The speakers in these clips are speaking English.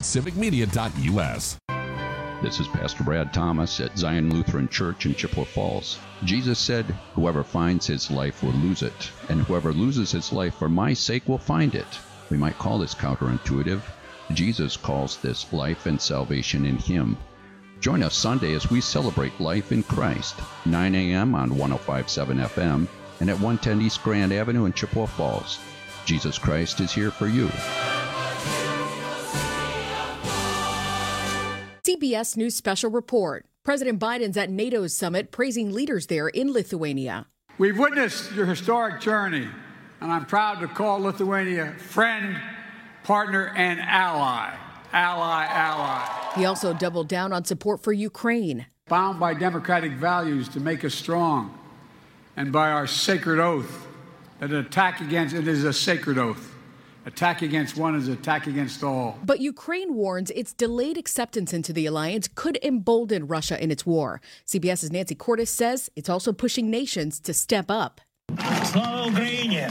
civicmedia.us. This is Pastor Brad Thomas at Zion Lutheran Church in Chippewa Falls. Jesus said, "Whoever finds his life will lose it, and whoever loses his life for my sake will find it." We might call this counterintuitive. Jesus calls this life and salvation in him. Join us Sunday as we celebrate life in Christ, 9 a.m. on 105.7 FM and at 110 East Grand Avenue in Chippewa Falls. Jesus Christ is here for you. CBS News Special Report. President Biden's at NATO's summit praising leaders there in Lithuania. We've witnessed your historic journey, and I'm proud to call Lithuania friend, partner, and ally. Ally. He also doubled down on support for Ukraine. Bound by democratic values to make us strong, and by our sacred oath that an attack against it is a sacred oath. Attack against one is attack against all. But Ukraine warns its delayed acceptance into the alliance could embolden Russia in its war. CBS's Nancy Cordes says it's also pushing nations to step up. Slava Ukraine!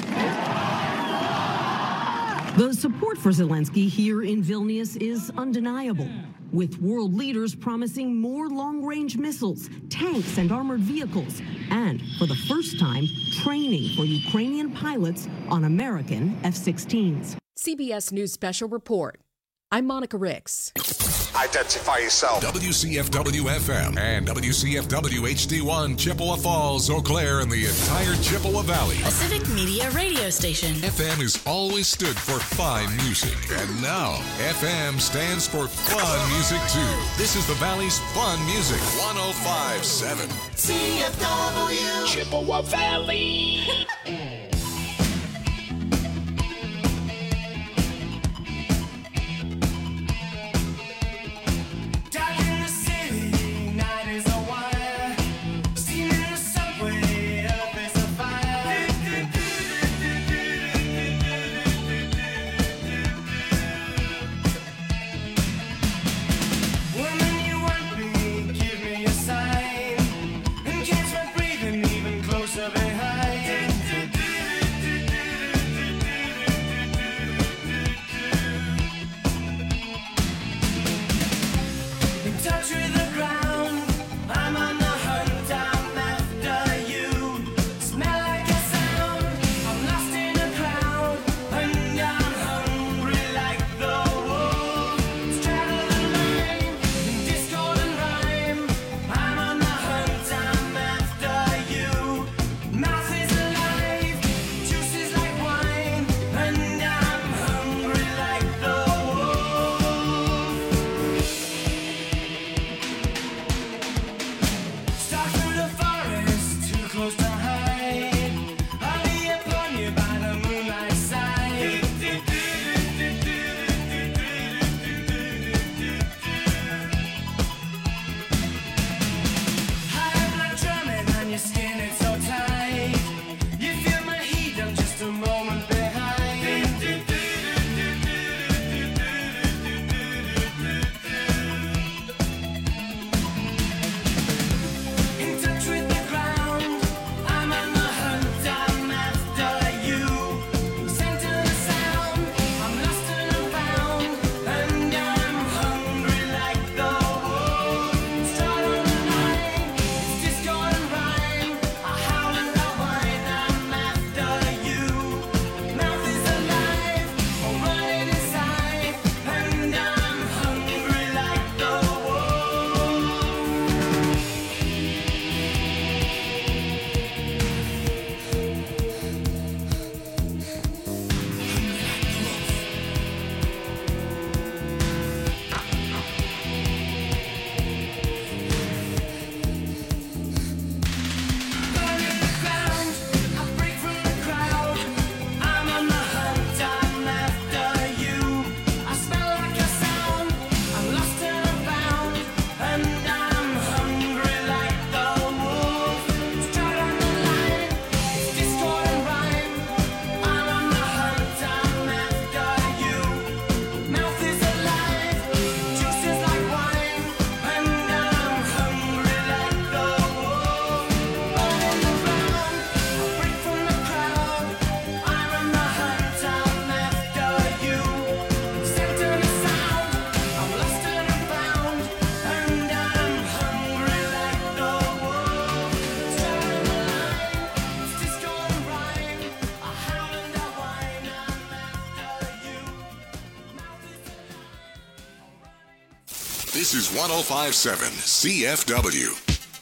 The support for Zelensky here in Vilnius is undeniable, with world leaders promising more long-range missiles, tanks, and armored vehicles, and for the first time, training for Ukrainian pilots on American F-16s. CBS News Special Report. I'm Monica Ricks. Identify yourself. WCFW-FM and WCFW-HD1, Chippewa Falls, Eau Claire, and the entire Chippewa Valley. A Civic Media radio station. FM has always stood for fine music. And now, FM stands for fun music, too. This is the Valley's fun music. 105.7. CFW. Chippewa Valley! Even closer behind. This is 105.7 CFW.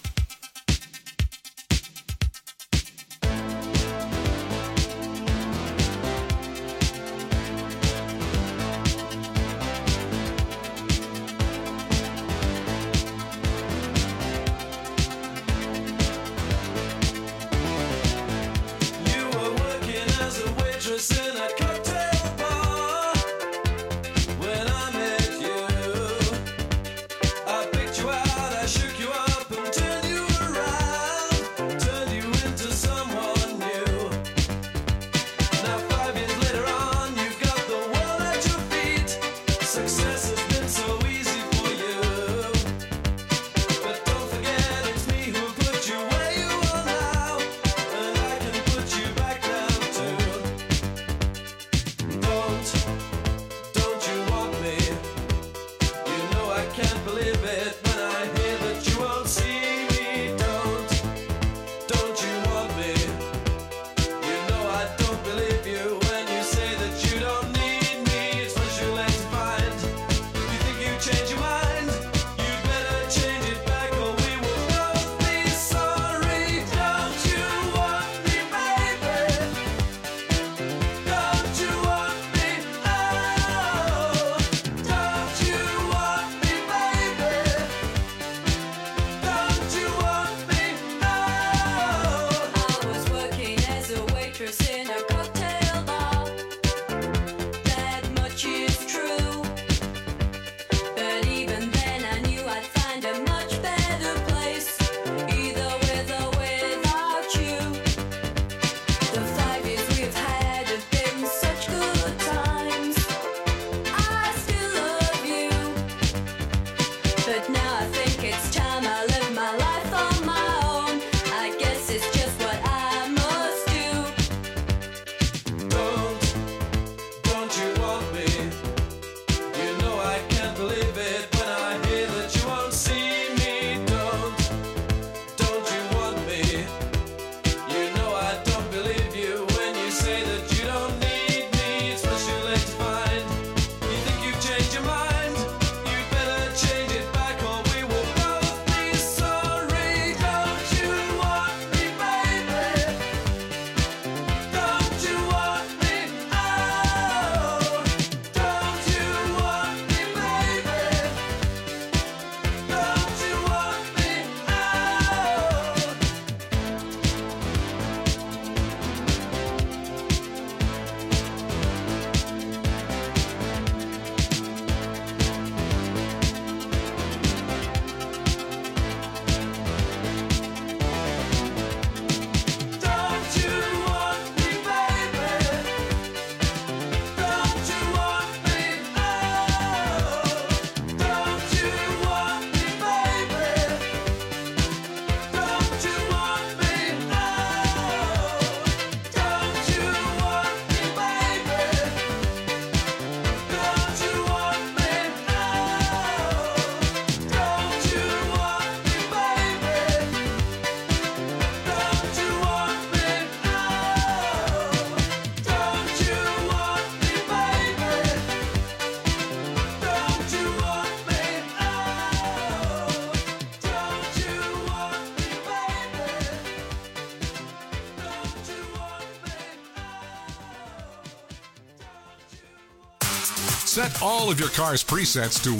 Set all of your car's presets to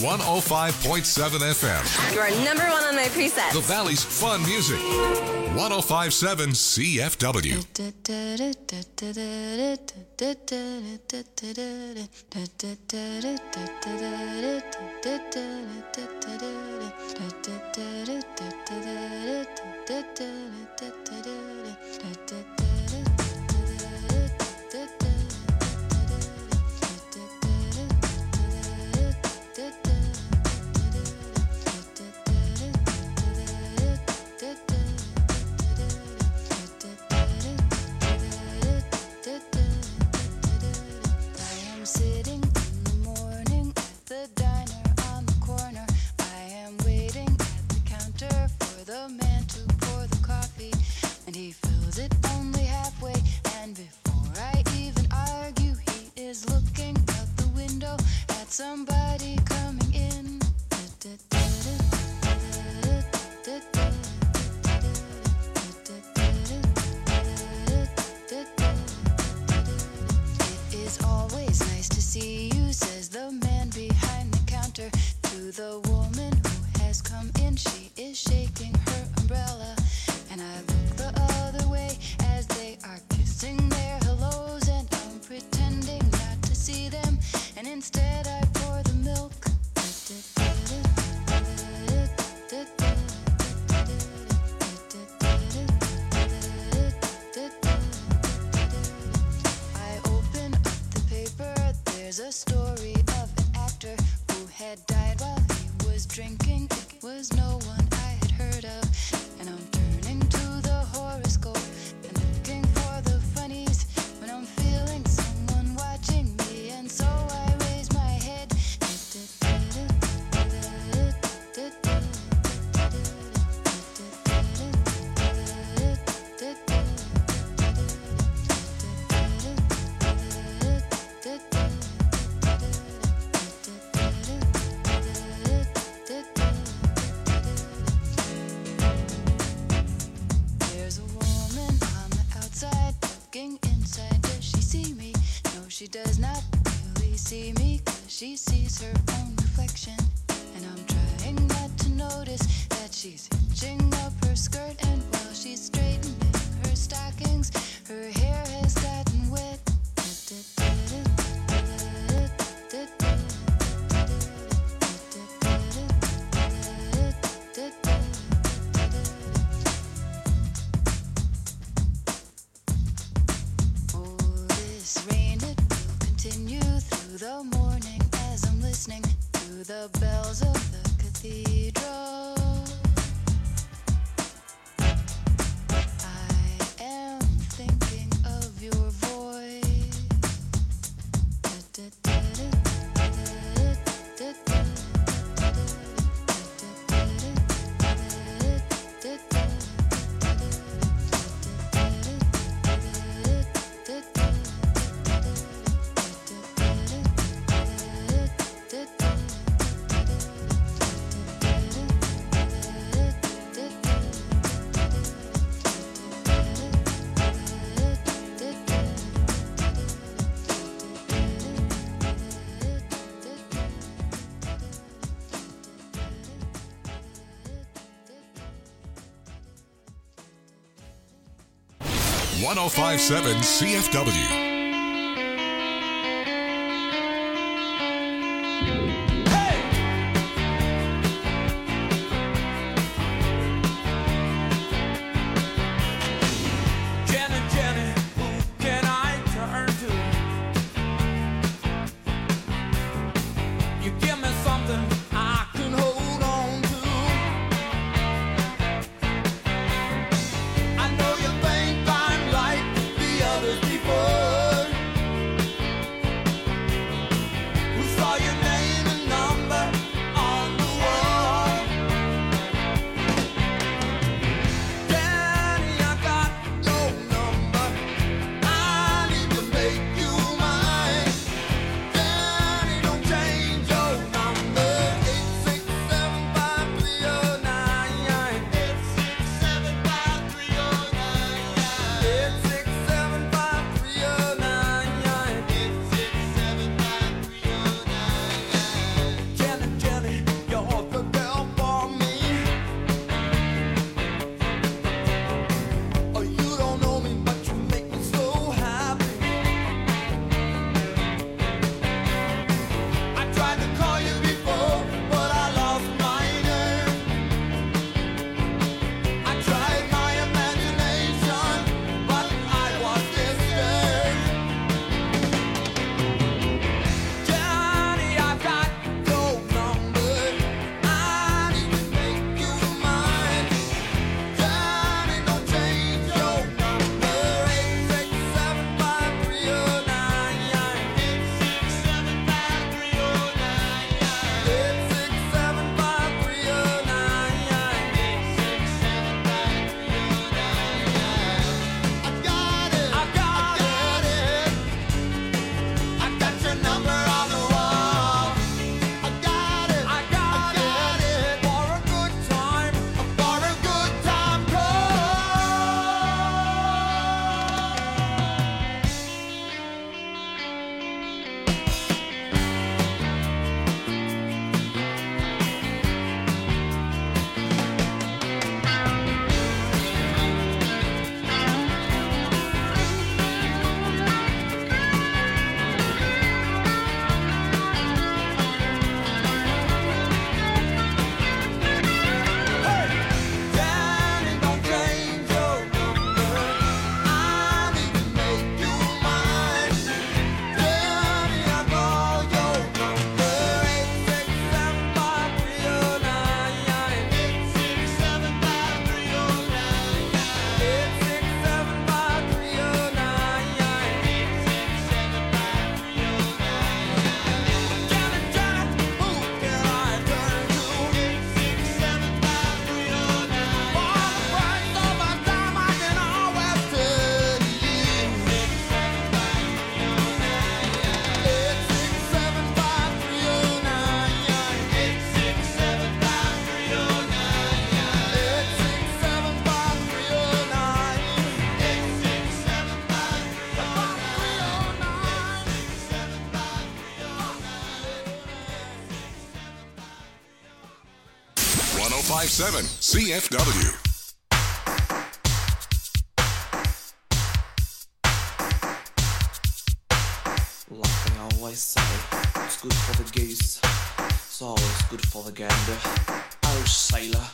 105.7 FM. You are number one on my presets. The Valley's fun music. 105.7 CFW. Somebody coming in. the woman who has come in. She is shaking her umbrella, and I look the other way as they are kissing their hellos, and I'm pretending not to see them, and instead I pour the milk. I open up the paper. There's a story of an actor who had died while he was drinking. It was no one I had heard of, and I'm turning to the horoscope and looking for the funnies when I'm feeling someone watching me, and so I raise my head. There's a woman on the outside looking inside. Does she see me? No, she does not really see me, 'cause she sees her own reflection, and I'm trying not to notice that she's hitching up her skirt, and while she's straightening her stockings, her hair has gotten wet. Oh, this rain, it will continue through the morning as I'm listening to the bells of the cathedral. I am thinking of your voice. .1057 CFW. Before 1057 CFW. Like they always say, it's good for the goose, it's always good for the gander. Oh, sailor.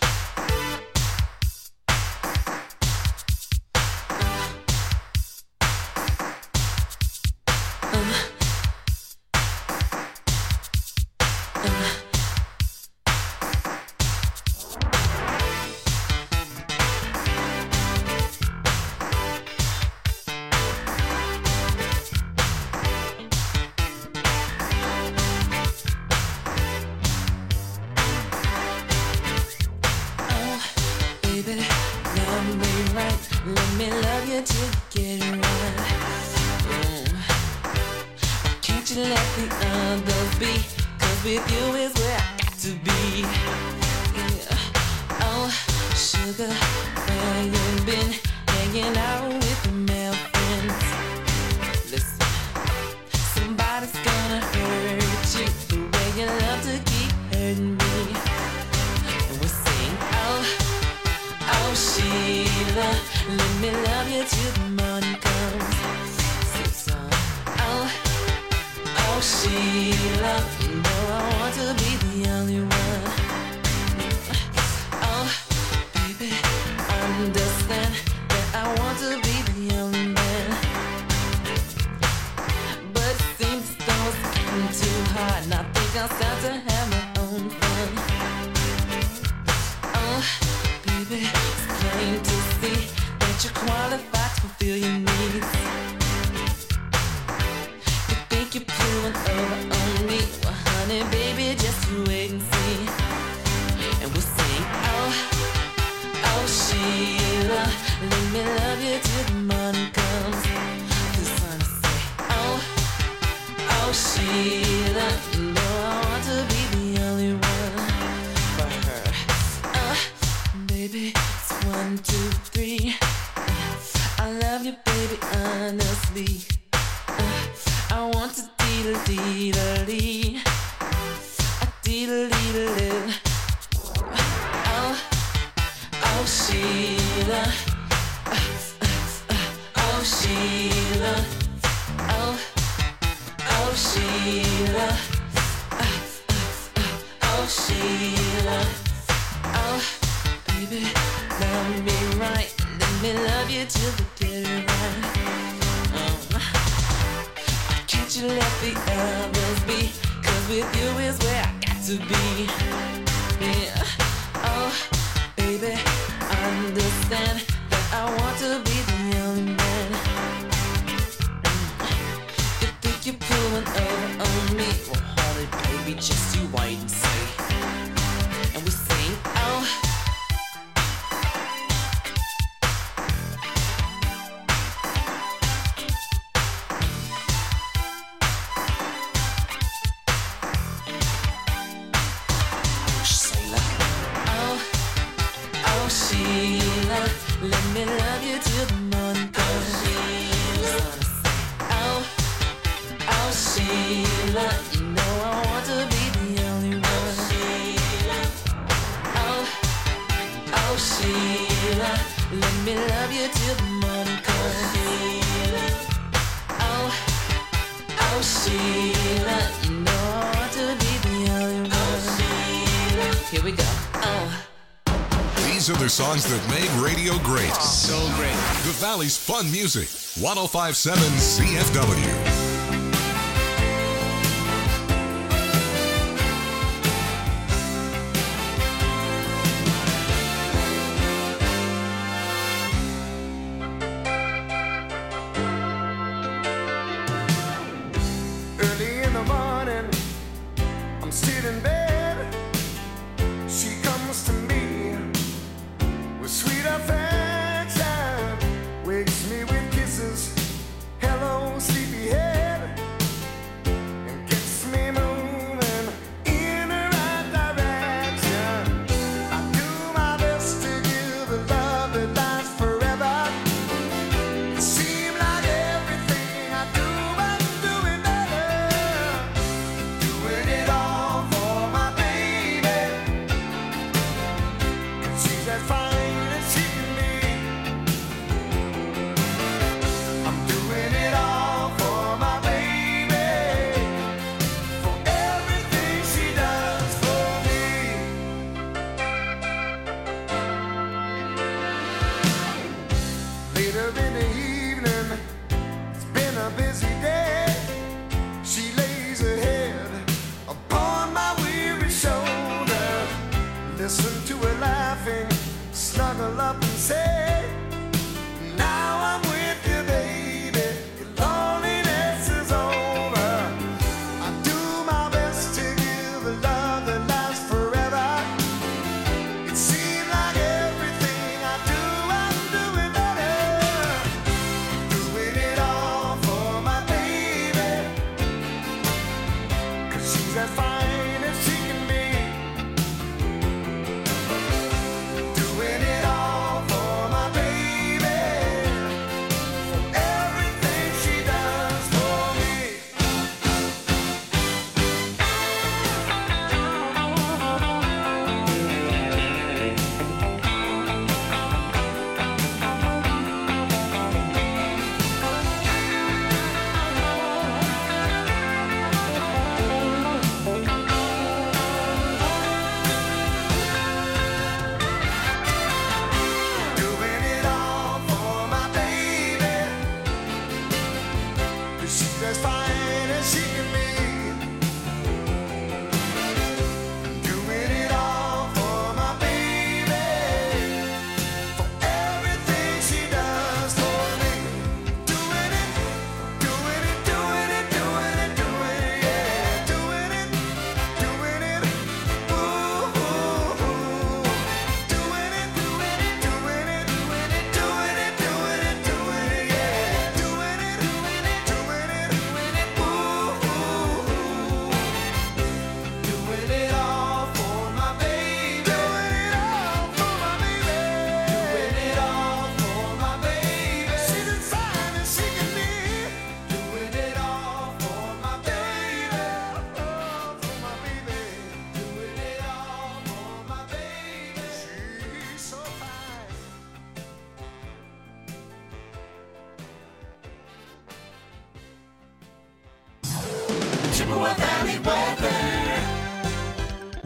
Songs that made radio great. So great. The Valley's Fun Music. 1057 CFW. Affection wakes me with kisses. Hello, sleepyhead.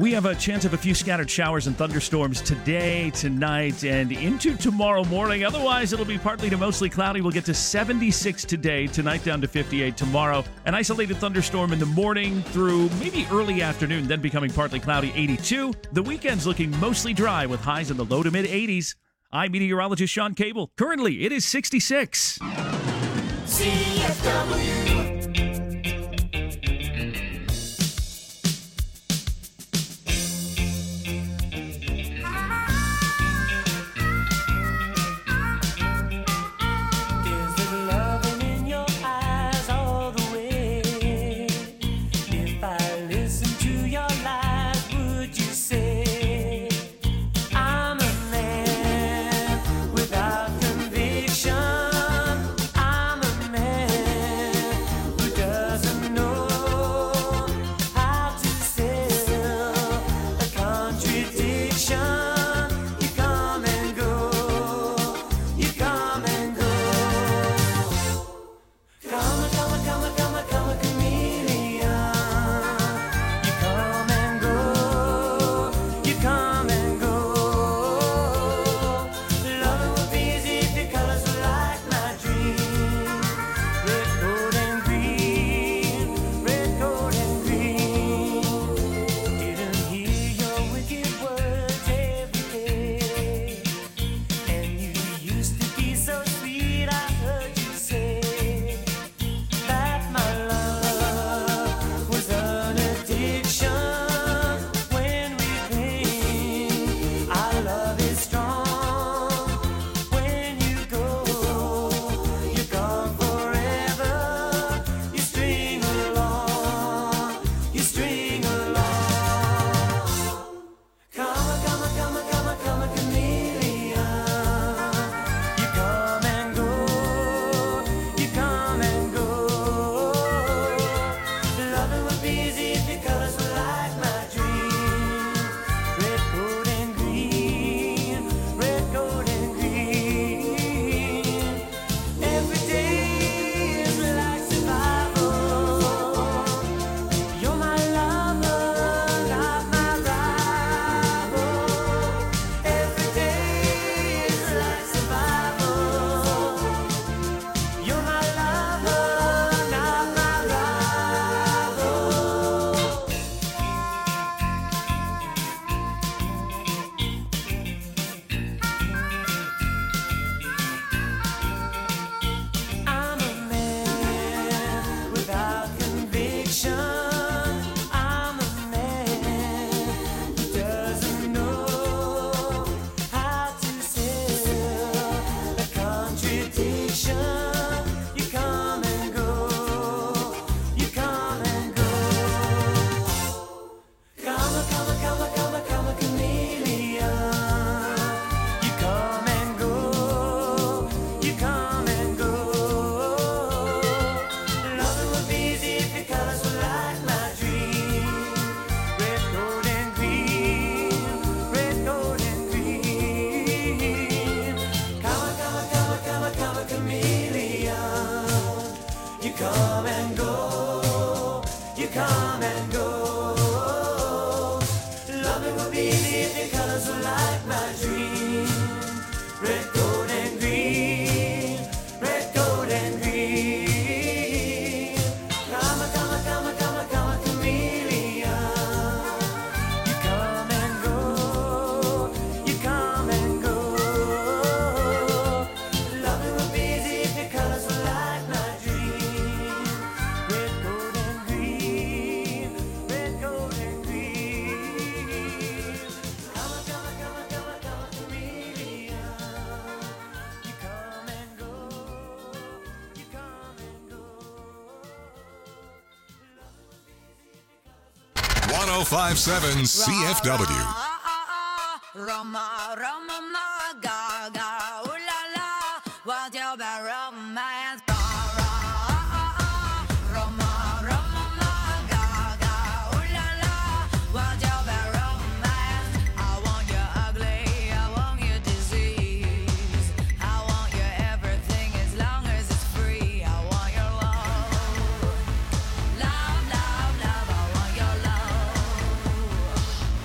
We have a chance of a few scattered showers and thunderstorms today, tonight, and into tomorrow morning. Otherwise, it'll be partly to mostly cloudy. We'll get to 76 today, tonight down to 58 tomorrow. An isolated thunderstorm in the morning through maybe early afternoon, then becoming partly cloudy, 82. The weekend's looking mostly dry with highs in the low to mid 80s. I'm meteorologist Sean Cable. Currently, it is 66. CFW. .057 CFW. Roma, Roma, ma, Gaga, ooh la la, what's your bad romance? Roma, Roma, ma, Gaga, ooh la la, what's your bad romance? I want you ugly, I want you disease, I want you everything as long as it's free. I want your love, love, love, love. I want your love.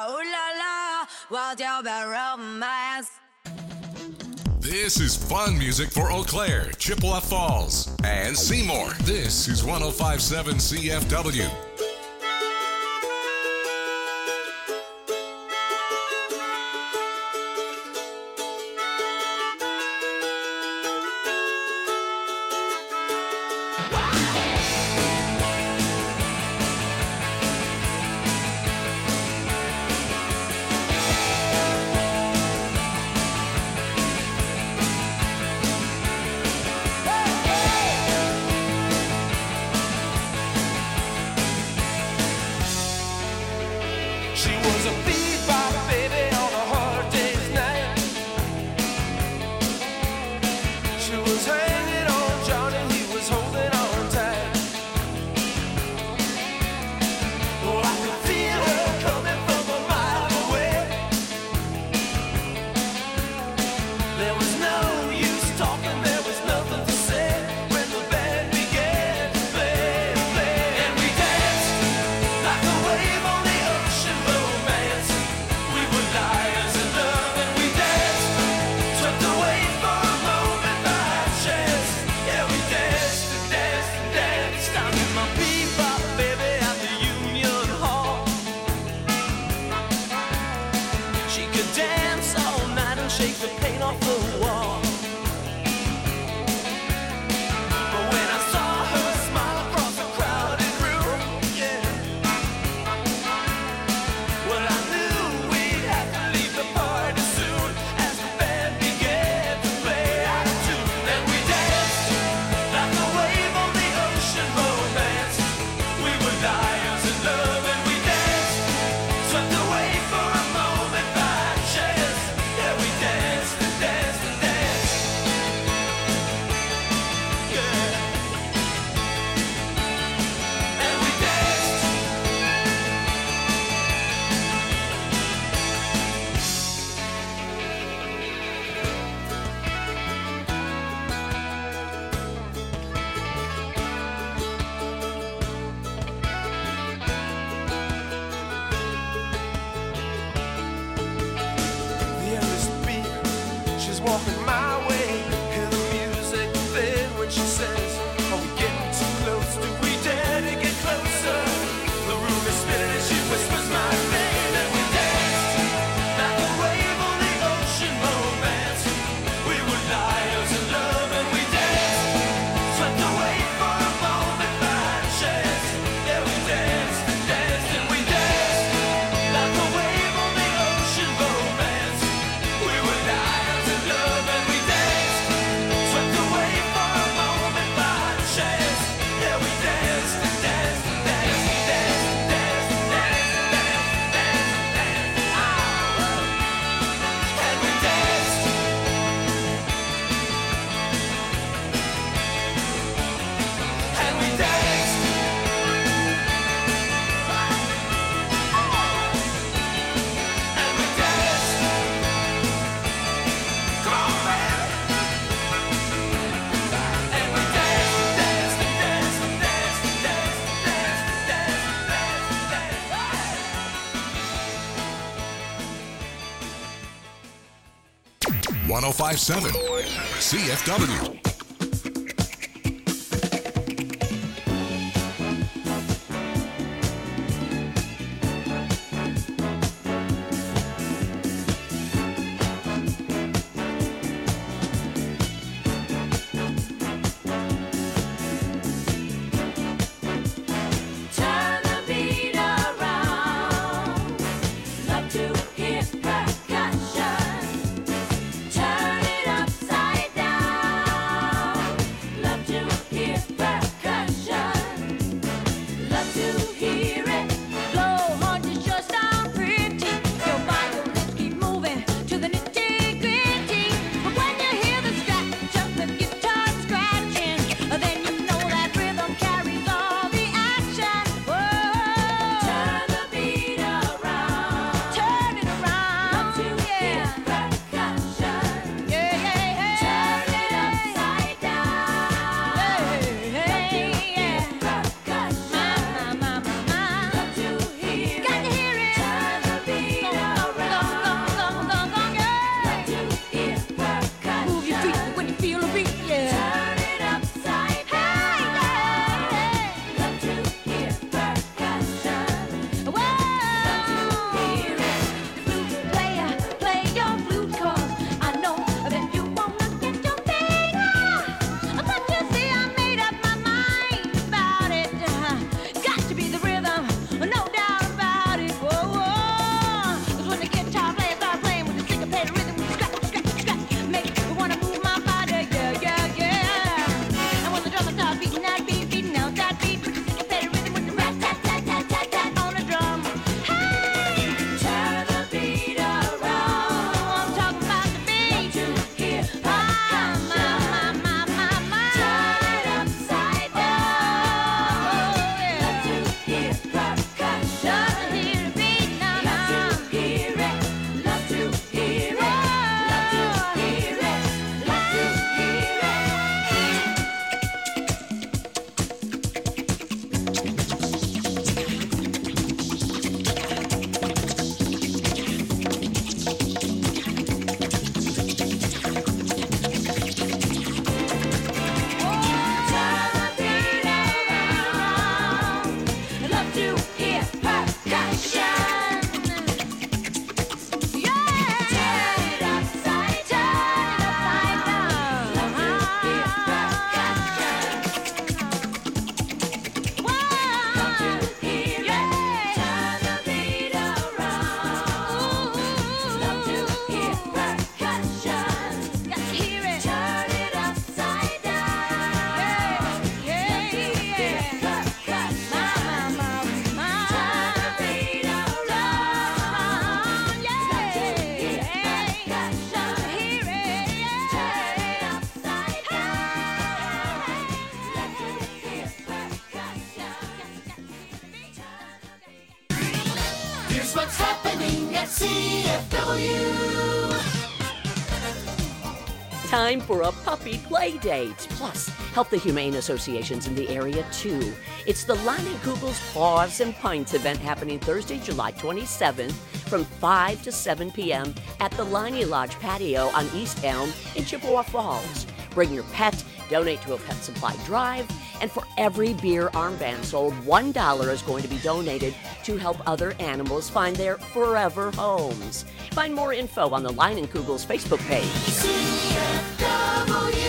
ooh la la, 我就把 romance. This is fun music for Eau Claire, Chippewa Falls, and Seymour. This is 105.7 CFW. .5.7 CFW. Turn it upside down. Here's what's happening at CFW. Time for a puppy play date. Plus, help the humane associations in the area too. It's the Lonnie Kugel's Paws and Pints event happening Thursday, July 27th from 5 to 7 p.m. at the Lonnie Lodge patio on East Elm in Chippewa Falls. Bring your pet, donate to a pet supply drive, and for every beer armband sold, $1 is going to be donated to help other animals find their forever homes. Find more info on the Line and Kugel's Facebook page. CFW.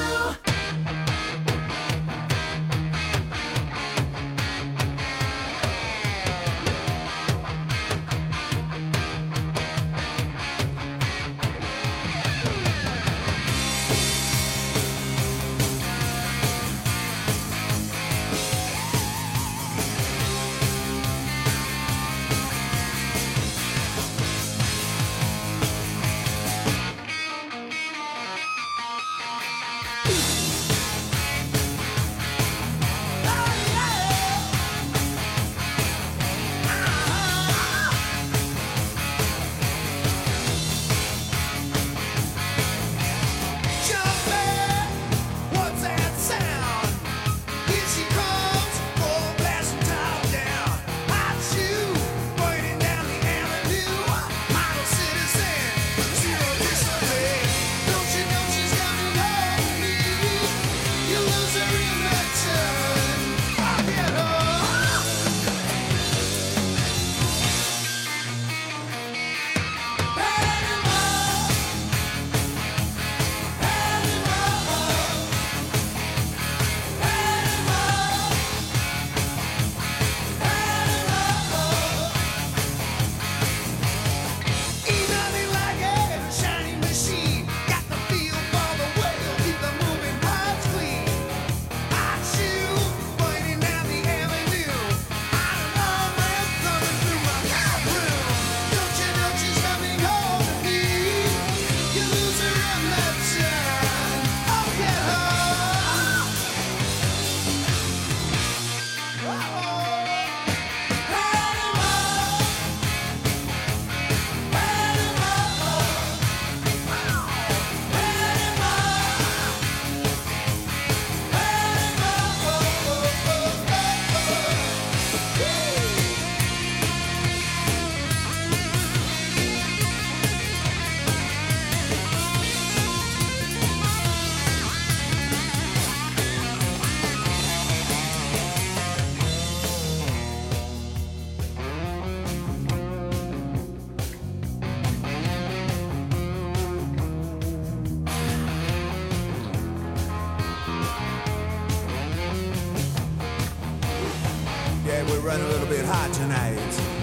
We're running a little bit hot tonight.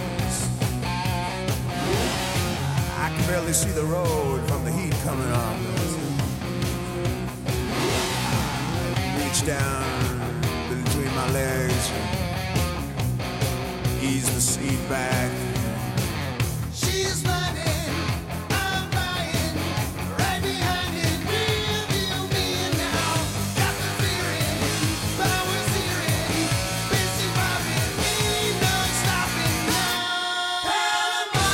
I can barely see the road from the heat coming on. Reach down between my legs, ease the seat back. She's running, I'm buying, right behind it, real me now. Got the feeling, powers hearing, busy popping, ain't no stopping now. Panama,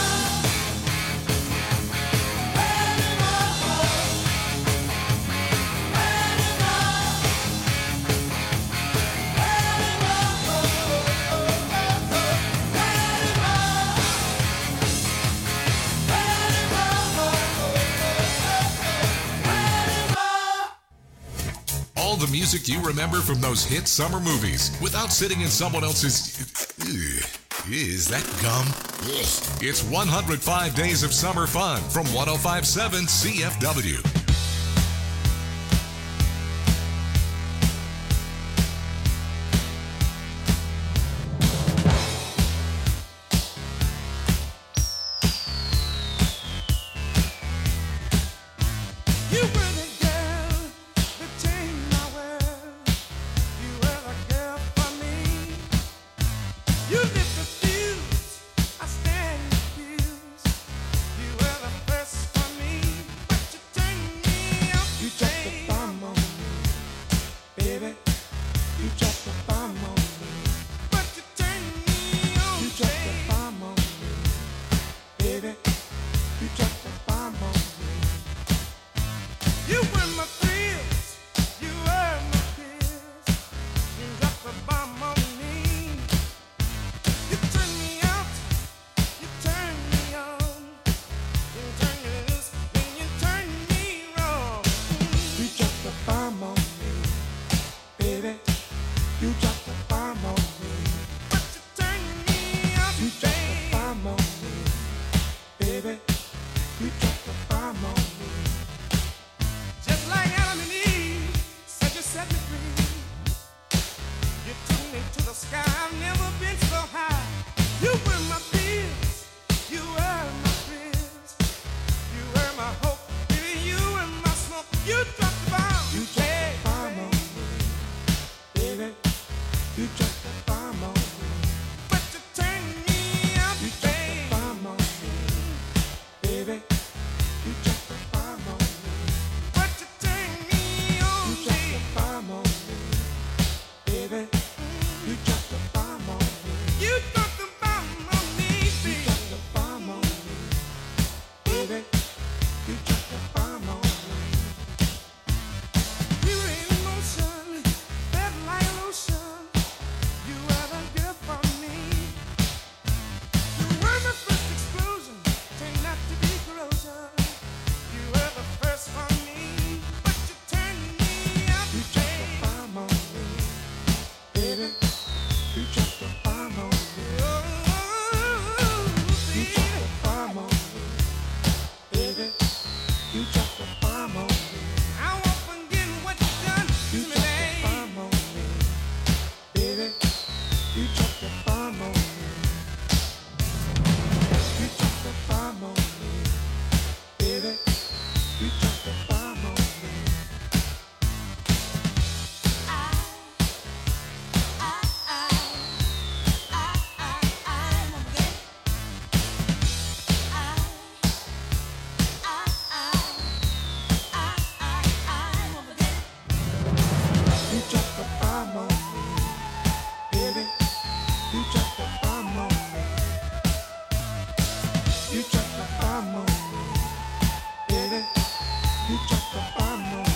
Panama, All the music you remember from those hit summer movies without sitting in someone else's... Is that gum? It's 105 Days of Summer Fun from 105.7 CFW. You were the first for me, but you turned You dropped the bomb on me. Just like Adam and Eve said you set me free. You took me to the sky. I've never been so high. You were my peace. You were my friends. You were my hope. Baby, you were my smoke. You dropped the bomb. You dropped the bomb on me. Baby, you dropped the bomb on me. But you turned me up. You dropped the bomb on me. Baby, you dropped the bomb on me. But you turned me on. You dropped the bomb on me. Baby, you dropped the bomb on me. You dropped the bomb on me. You dropped the bomb on me. Baby, you dropped the bomb on me. We were in motion, felt like lotion. You were the girl for me. You were the first explosion, turned out to be corrosion. You were the first for me, but you turned me up. You dropped the bomb on me, baby. You dropped the bomb on me. You dropped the bomb on me, baby. You dropped the bomb on me. I won't forget what you done to me, babe. You dropped the bomb on me, baby. You dropped the bomb on me. You dropped the bomb on me, baby. You dropped the bomb on me. You dropped the bomb on me, baby. You dropped the bomb on me. You dropped the bomb on me, baby. You dropped the bomb on me.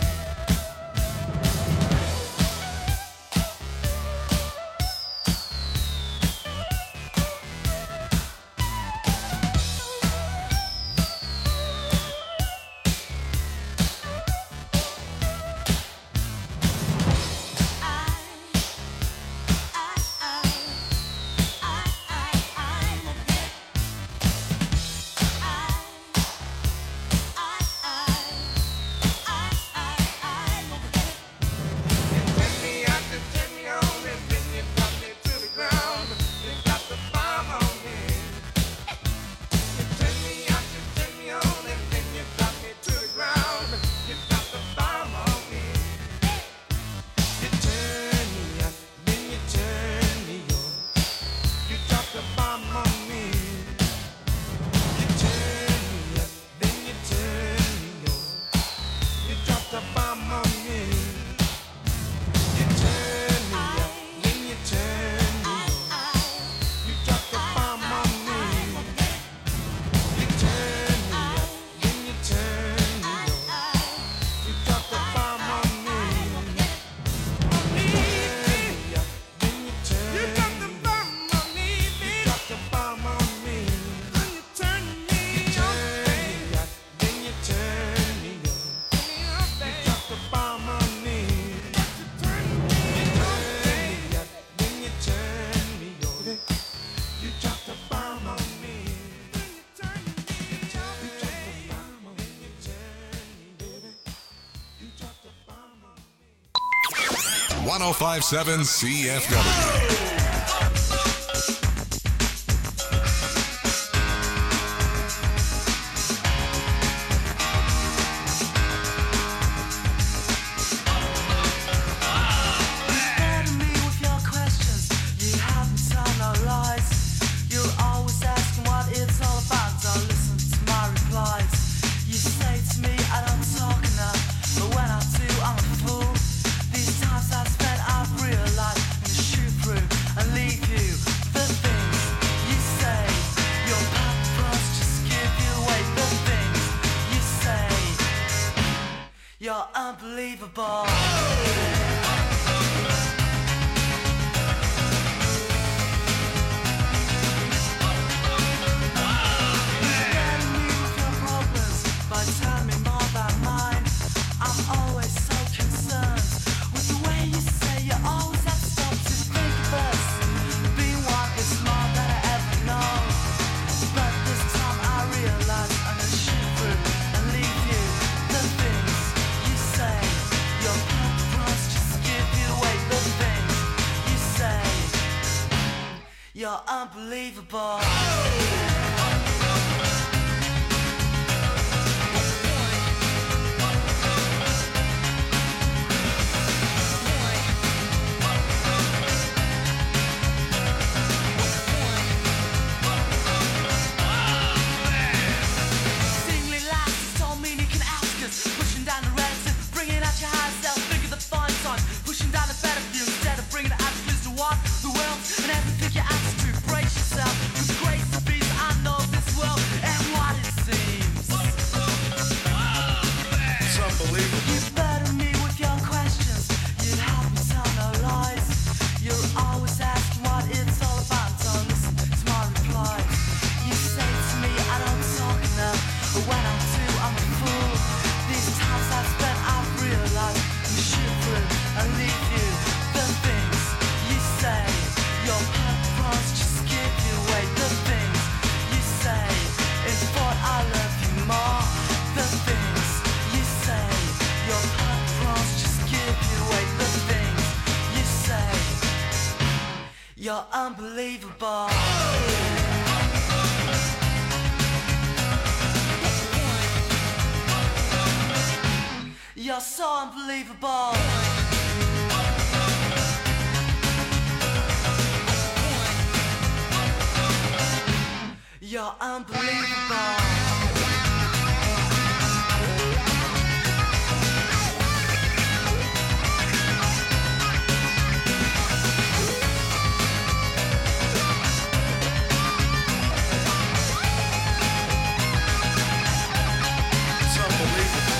One 1057 CFW. You're unbelievable. But this time I realize I'm You're unbelievable. Singly lights told me you can ask us. Pushing down the relative, bringing out your higher self. Figure the fun on. Pushing down the better view instead of bringing it out to what the world and everything you ask to. Brace yourself. With grace and peace, I know this world and what it seems. It's unbelievable. You burden me with your questions. You help me tell no lies. You're always asking what it's all about. Don't listen to my replies. You say to me I don't talk enough, but when I do, I'm a fool. These times I've spent, I've realized you shoot through and leave you. The things you say, your purpose just give you away. The things you say, it's what I love you more. The things you say, your purpose just give you away. The things you say, you're unbelievable. You're so unbelievable. You're unbelievable. It's unbelievable.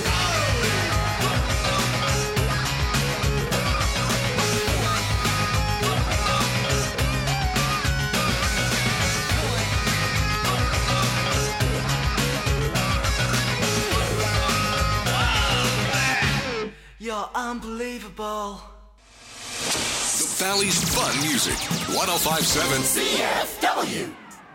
You're unbelievable. The Valley's fun music. 1057 CFW.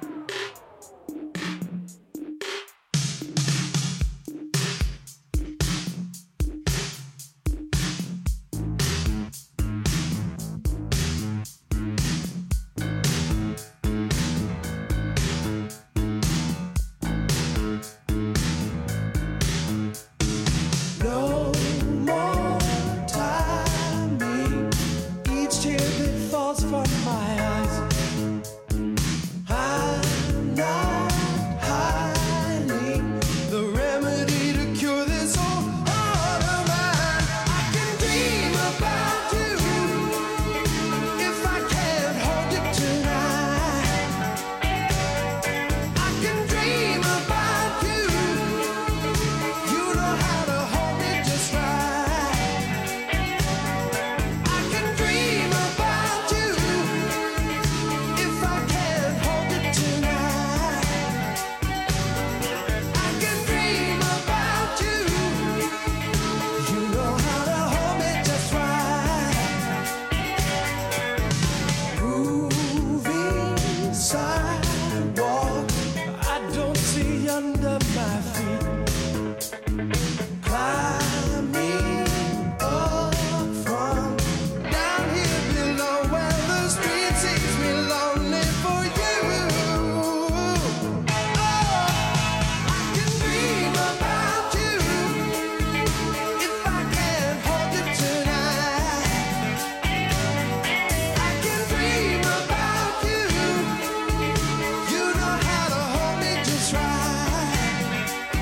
No more timing. Each tear that falls from my eyes. I'm not hiding the remedy to cure this whole heart of mine. I can dream about you if I can't hold it tonight. I can dream about you. You know how to hold me just right. I can dream about you if I can't hold it tonight. I can dream about you. You know how to hold me just right. Moving sidewalk, I don't see under my feet. Climbing up from down here below where the street sees me lonely for you. Oh, I can dream about you if I can't hold it tonight. I can dream about you. You know how to hold me just right.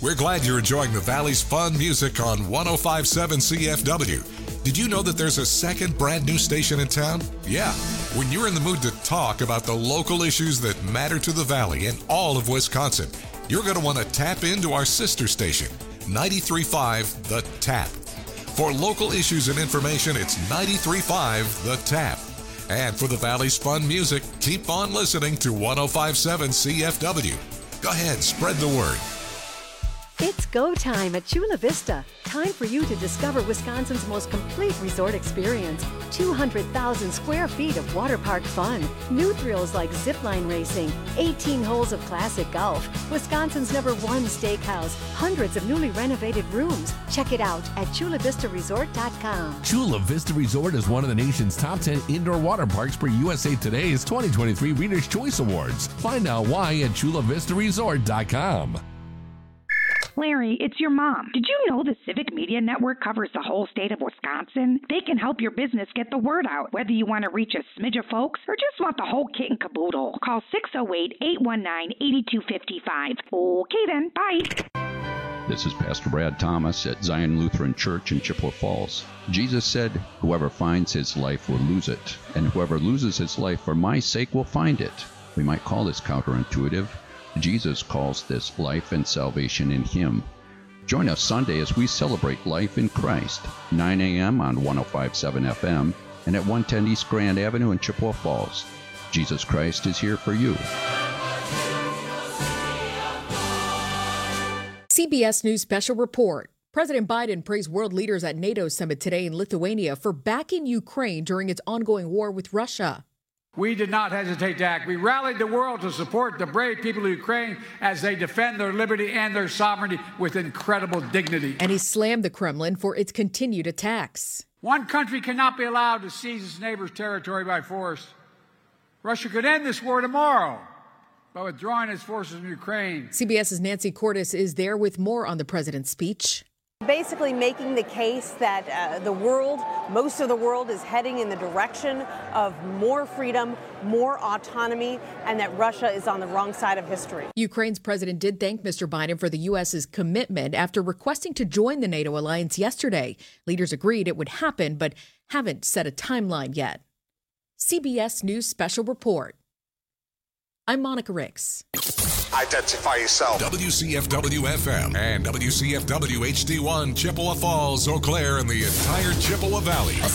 We're glad you're enjoying the Valley's fun music on 105.7 CFW. Did you know that there's a second brand new station in town? Yeah. When you're in the mood to talk about the local issues that matter to the Valley and all of Wisconsin, you're going to want to tap into our sister station, 93.5 The Tap. For local issues and information, it's 93.5 The Tap. And for the Valley's fun music, keep on listening to 105.7 CFW. Go ahead, spread the word. It's go time at Chula Vista. Time for you to discover Wisconsin's most complete resort experience. 200,000 square feet of water park fun. New thrills like zipline racing, 18 holes of classic golf, Wisconsin's #1 steakhouse, hundreds of newly renovated rooms. Check it out at ChulaVistaResort.com. Chula Vista Resort is one of the nation's top 10 indoor water parks per USA Today's 2023 Reader's Choice Awards. Find out why at ChulaVistaResort.com. Larry, it's your mom. Did you know the Civic Media Network covers the whole state of Wisconsin? They can help your business get the word out, whether you want to reach a smidge of folks or just want the whole kit and caboodle. Call 608-819-8255. Okay then, bye. This is Pastor Brad Thomas at Zion Lutheran Church in Chippewa Falls. Jesus said, whoever finds his life will lose it, and whoever loses his life for my sake will find it. We might call this counterintuitive. Jesus calls this life and salvation in him. Join us Sunday as we celebrate life in Christ, 9 a.m. on 105.7 FM and at 110 East Grand Avenue in Chippewa Falls. Jesus Christ is here for you. CBS News Special Report. President Biden praised world leaders at NATO summit today in Lithuania for backing Ukraine during its ongoing war with Russia. We did not hesitate to act. We rallied the world to support the brave people of Ukraine as they defend their liberty and their sovereignty with incredible dignity. And he slammed the Kremlin for its continued attacks. One country cannot be allowed to seize its neighbor's territory by force. Russia could end this war tomorrow by withdrawing its forces from Ukraine. CBS's Nancy Cordes is there with more on the president's speech. Basically making the case that most of the world is heading in the direction of more freedom, more autonomy, and that Russia is on the wrong side of history. Ukraine's president did thank Mr. Biden for the U.S.'s commitment after requesting to join the NATO alliance yesterday. Leaders agreed it would happen, but haven't set a timeline yet. CBS News Special Report. I'm Monica Ricks. Identify yourself. WCFW-FM and WCFW-HD1, Chippewa Falls, Eau Claire, and the entire Chippewa Valley. A